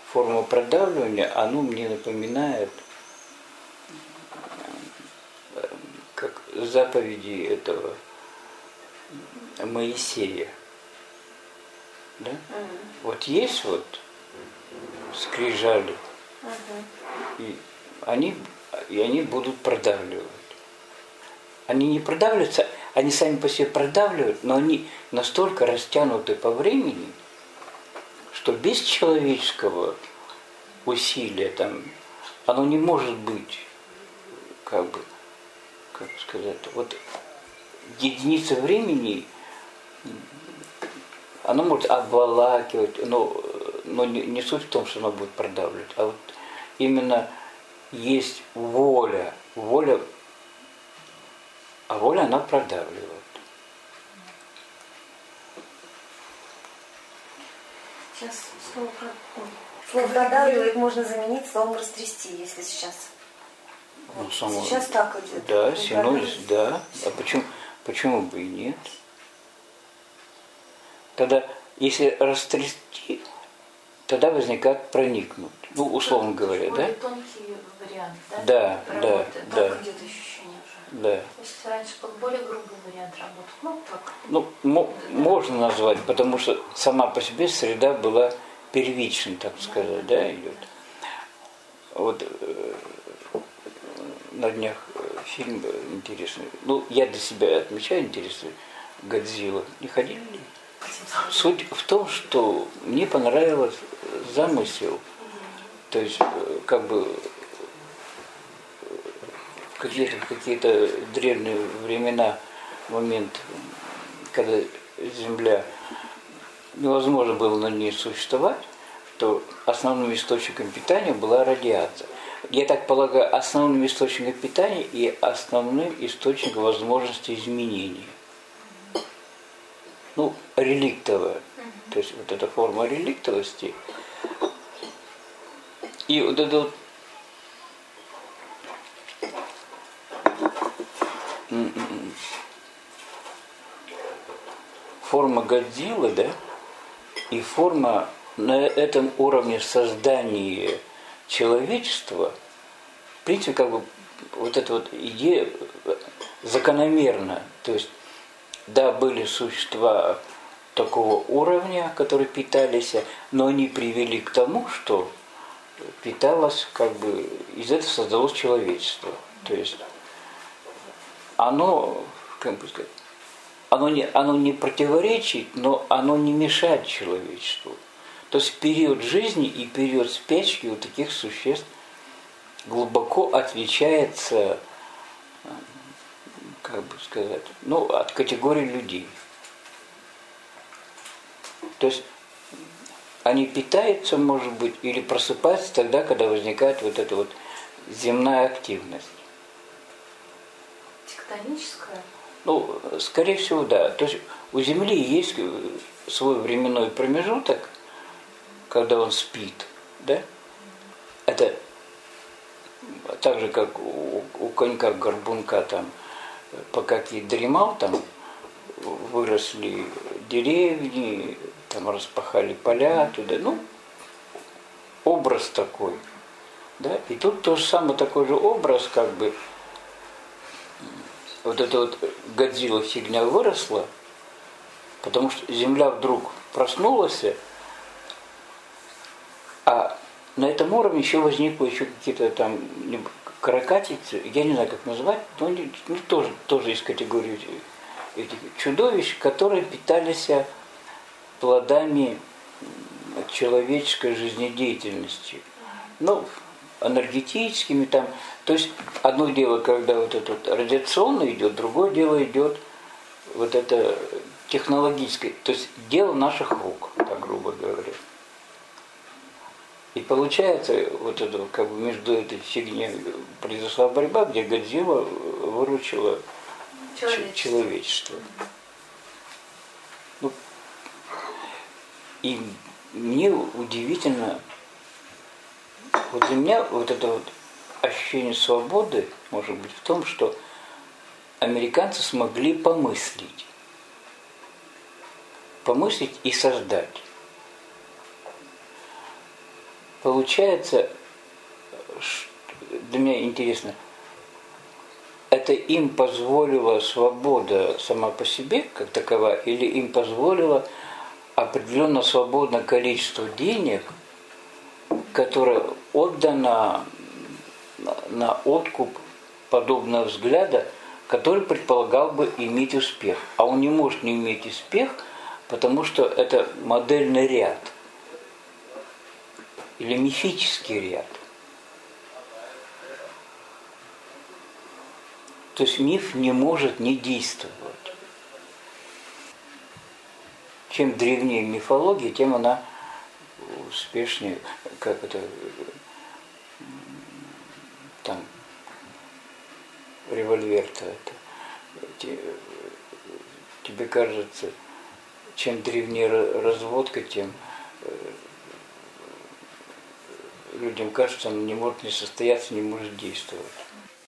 форма продавливания, оно мне напоминает как заповеди этого Моисея. Да? Вот есть вот скрижали, и они будут продавливать. Они не продавливаются, они сами по себе продавливают, но они настолько растянуты по времени, что без человеческого усилия там оно не может быть, как сказать, вот единица времени, оно может обволакивать, но не суть в том, что оно будет продавливать, а вот именно есть воля, а воля она продавливает. Сейчас слово продавливает можно заменить словом растрясти, если сейчас. Ну, сейчас так идет. Да, синоним, да. А почему бы и нет? Тогда, если растрясти, тогда возникает проникнуть. Ну, условно говоря, да? Тонкий вариант, да? Да, да, да. Так идет ощущение уже. Да. То есть раньше был более грубый вариант работы. Ну, так. Ну, можно назвать, потому что сама по себе среда была первичной, так сказать, да, идет. Вот на днях фильм интересный. Ну, я для себя отмечаю интересный. Годзилла. Не ходили ли? Суть в том, что мне понравился замысел. То есть, как бы в какие-то древние времена, момент, когда Земля невозможно было на ней существовать, то основным источником питания была радиация. Я так полагаю, основным источником питания и основным источником возможности изменения. Ну, реликтовая. То есть вот эта форма реликтовости. И вот эта вот форма Годзиллы, да, и форма на этом уровне создания человечества, в принципе, как бы вот эта вот идея закономерна. То есть, да, были существа такого уровня, которые питались, но они привели к тому, что питалось, как бы, из этого создалось человечество. То есть, оно, как бы сказать, оно не противоречит, но оно не мешает человечеству. То есть период жизни и период спячки у таких существ глубоко отличается, как бы сказать, ну, от категории людей. То есть они питаются, может быть, или просыпаются тогда, когда возникает вот эта вот земная активность. Тектоническая? Ну, скорее всего, да. То есть у Земли есть свой временной промежуток, когда он спит, да? Это так же, как у конька-горбунка там, пока кит дремал, там выросли деревни, там распахали поля туда, ну, образ такой, да? И тут то же самое, такой же образ, как бы, вот эта вот Годзилла фигня выросла, потому что Земля вдруг проснулась, а на этом уровне еще возникли еще какие-то там каракатицы, я не знаю, как назвать, но они тоже из категории этих чудовищ, которые питались плодами человеческой жизнедеятельности. Ну, энергетическими там. То есть одно дело, когда вот это вот радиационно идет, другое дело идет вот это технологическое, то есть дело наших рук, так грубо говоря. И получается, вот это, как бы между этой фигней произошла борьба, где Годзилла выручила человечество. Ну, и мне удивительно, вот для меня вот это вот ощущение свободы может быть в том, что американцы смогли помыслить и создать. получается, для меня интересно, это им позволила свобода сама по себе, как такова, или им позволило определенно свободное количество денег, которое отдано на откуп подобного взгляда, который предполагал бы иметь успех. А он не может не иметь успех, потому что это модельный ряд или мифический ряд. То есть миф не может не действовать. Чем древнее мифология, тем она успешнее, как это, там, револьвер-то это. Тебе кажется, чем древнее разводка, тем людям кажется, он не может не состояться, не может действовать.